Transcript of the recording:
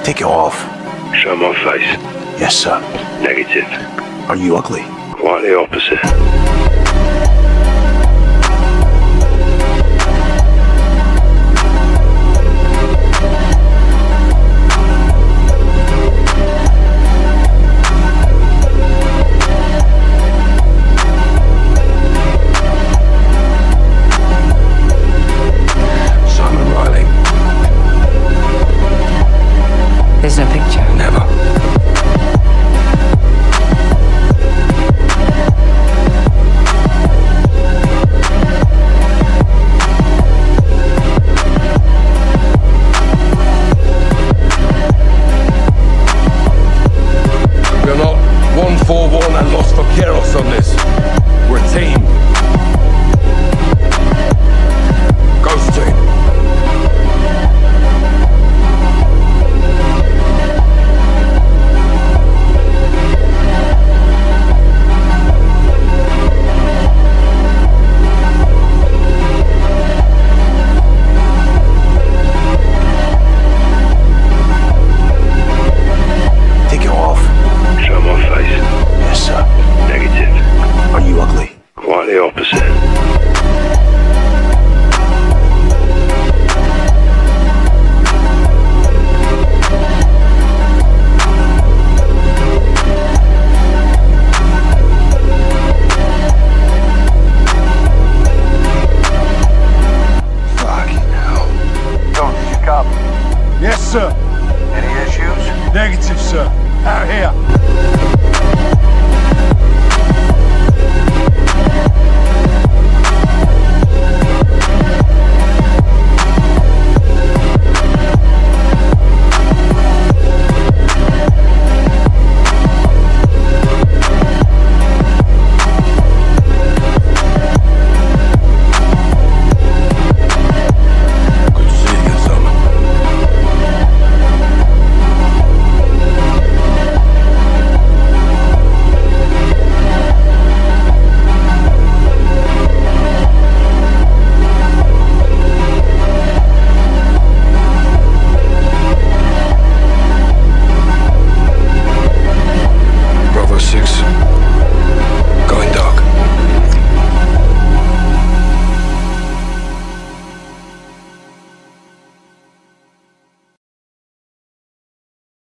Take it off. Show my face. Yes, sir. Negative. Are you ugly? Quite the opposite. Simon Riley. There's no picture. Never. We're not 1-4-1 and lost for Keros on this. We're a team. Ghost team. Take it off. Show my face. Yes, sir. Negative. Are you ugly? Quite the opposite.